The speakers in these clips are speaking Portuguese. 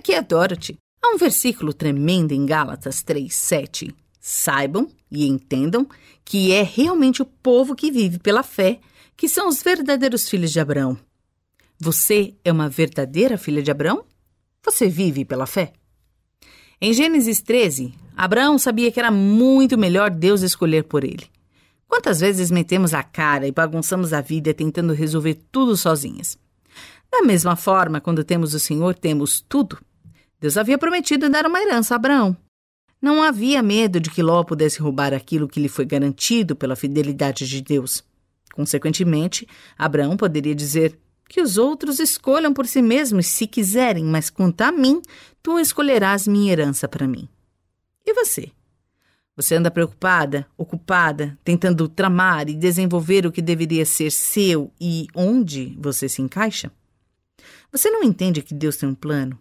Aqui é Dorothy. Há um versículo tremendo em Gálatas 3:7. Saibam e entendam que é realmente o povo que vive pela fé que são os verdadeiros filhos de Abraão. Você é uma verdadeira filha de Abraão? Você vive pela fé? Em Gênesis 13, Abraão sabia que era muito melhor Deus escolher por ele. Quantas vezes metemos a cara e bagunçamos a vida tentando resolver tudo sozinhas? Da mesma forma, quando temos o Senhor, temos tudo. Deus havia prometido dar uma herança a Abraão. Não havia medo de que Ló pudesse roubar aquilo que lhe foi garantido pela fidelidade de Deus. Consequentemente, Abraão poderia dizer que os outros escolham por si mesmos se quiserem, mas quanto a mim, tu escolherás minha herança para mim. E você? Você anda preocupada, ocupada, tentando tramar e desenvolver o que deveria ser seu e onde você se encaixa? Você não entende que Deus tem um plano?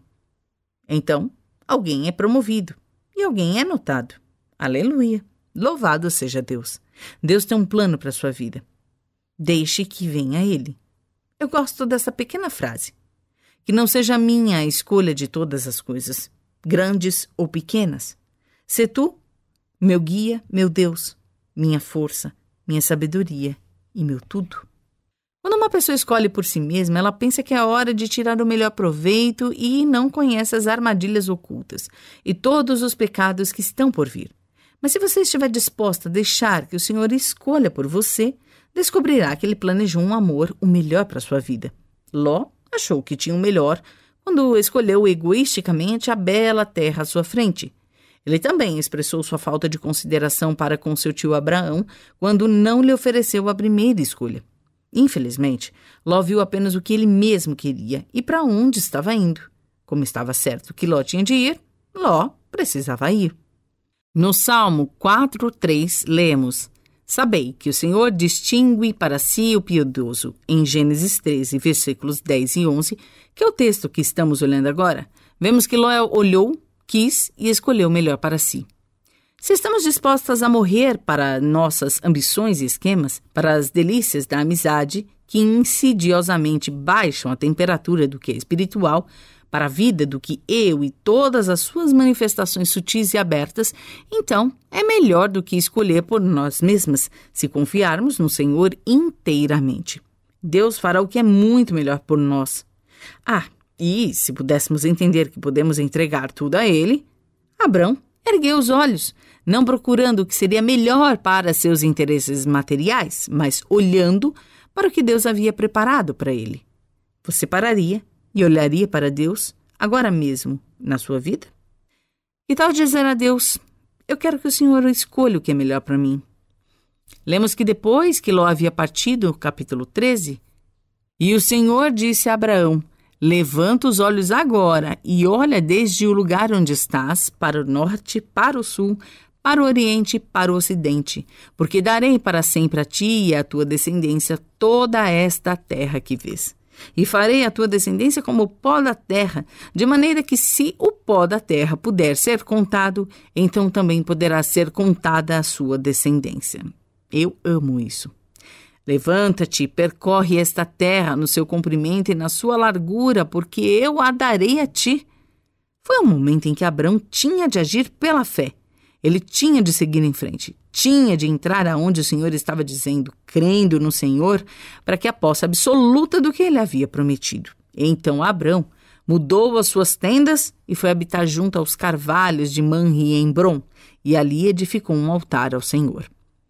Então, alguém é promovido e alguém é notado. Aleluia! Louvado seja Deus! Deus tem um plano para a sua vida. Deixe que venha Ele. Eu gosto dessa pequena frase. Que não seja minha a escolha de todas as coisas, grandes ou pequenas. Se tu, meu guia, meu Deus, minha força, minha sabedoria e meu tudo. Quando uma pessoa escolhe por si mesma, ela pensa que é hora de tirar o melhor proveito e não conhece as armadilhas ocultas e todos os pecados que estão por vir. Mas se você estiver disposta a deixar que o Senhor escolha por você, descobrirá que Ele planejou um amor, o melhor para a sua vida. Ló achou que tinha o melhor quando escolheu egoisticamente a bela terra à sua frente. Ele também expressou sua falta de consideração para com seu tio Abraão quando não lhe ofereceu a primeira escolha. Infelizmente, Ló viu apenas o que ele mesmo queria e para onde estava indo. Como estava certo que Ló tinha de ir, Ló precisava ir. No Salmo 4:3, lemos: Sabei que o Senhor distingue para si o piedoso. Em Gênesis 13, versículos 10 e 11, que é o texto que estamos olhando agora, vemos que Ló olhou, quis e escolheu o melhor para si. Se estamos dispostas a morrer para nossas ambições e esquemas, para as delícias da amizade, que insidiosamente baixam a temperatura do que é espiritual, para a vida do que eu e todas as suas manifestações sutis e abertas, então é melhor do que escolher por nós mesmas, se confiarmos no Senhor inteiramente. Deus fará o que é muito melhor por nós. E se pudéssemos entender que podemos entregar tudo a Ele, Abraão ergueu os olhos, não procurando o que seria melhor para seus interesses materiais, mas olhando para o que Deus havia preparado para ele. Você pararia e olharia para Deus agora mesmo na sua vida? Que tal dizer a Deus: eu quero que o Senhor escolha o que é melhor para mim? Lemos que depois que Ló havia partido, capítulo 13, e o Senhor disse a Abraão: levanta os olhos agora e olha desde o lugar onde estás, para o norte, para o sul, para o oriente e para o ocidente, porque darei para sempre a ti e à tua descendência toda esta terra que vês. E farei a tua descendência como o pó da terra, de maneira que se o pó da terra puder ser contado, então também poderá ser contada a sua descendência. Eu amo isso. Levanta-te, percorre esta terra no seu comprimento e na sua largura, porque eu a darei a ti. Foi um momento em que Abraão tinha de agir pela fé. Ele tinha de seguir em frente, tinha de entrar aonde o Senhor estava dizendo, crendo no Senhor, para que a posse absoluta do que ele havia prometido. Então Abraão mudou as suas tendas e foi habitar junto aos carvalhos de Manre e Embrom, e ali edificou um altar ao Senhor.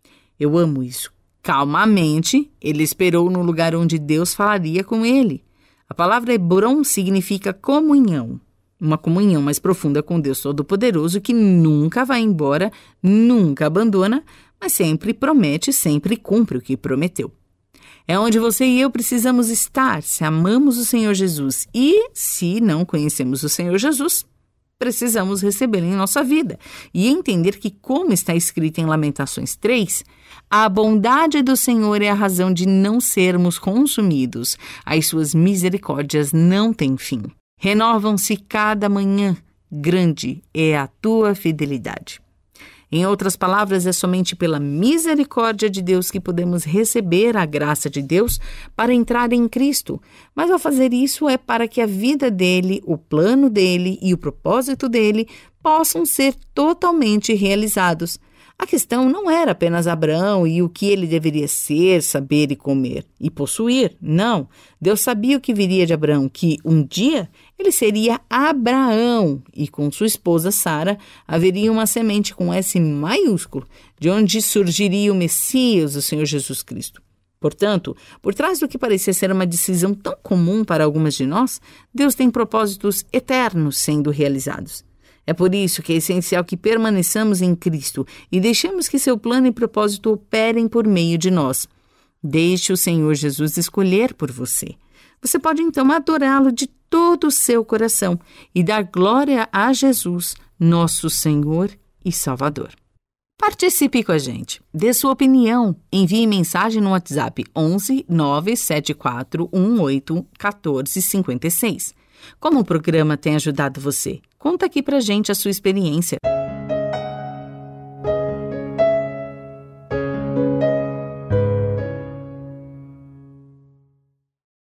Eu amo isso. Calmamente, ele esperou no lugar onde Deus falaria com ele. A palavra Hebrom significa comunhão. Uma comunhão mais profunda com Deus Todo-Poderoso que nunca vai embora, nunca abandona, mas sempre promete, sempre cumpre o que prometeu. É onde você e eu precisamos estar se amamos o Senhor Jesus e, se não conhecemos o Senhor Jesus, precisamos recebê-lo em nossa vida e entender que, como está escrito em Lamentações 3, a bondade do Senhor é a razão de não sermos consumidos, as suas misericórdias não têm fim. Renovam-se cada manhã, grande é a tua fidelidade. Em outras palavras, é somente pela misericórdia de Deus que podemos receber a graça de Deus para entrar em Cristo. Mas ao fazer isso é para que a vida dele, o plano dele e o propósito dele possam ser totalmente realizados. A questão não era apenas Abraão e o que ele deveria ser, saber e comer e possuir. Não. Deus sabia o que viria de Abraão, que um dia ele seria Abraão e com sua esposa Sara haveria uma semente com S maiúsculo, de onde surgiria o Messias, o Senhor Jesus Cristo. Portanto, por trás do que parecia ser uma decisão tão comum para algumas de nós, Deus tem propósitos eternos sendo realizados. É por isso que é essencial que permaneçamos em Cristo e deixemos que seu plano e propósito operem por meio de nós. Deixe o Senhor Jesus escolher por você. Você pode então adorá-lo de todo o seu coração e dar glória a Jesus, nosso Senhor e Salvador. Participe com a gente. Dê sua opinião. Envie mensagem no WhatsApp 11 974 18 14 56. Como o programa tem ajudado você? Conta aqui pra gente a sua experiência.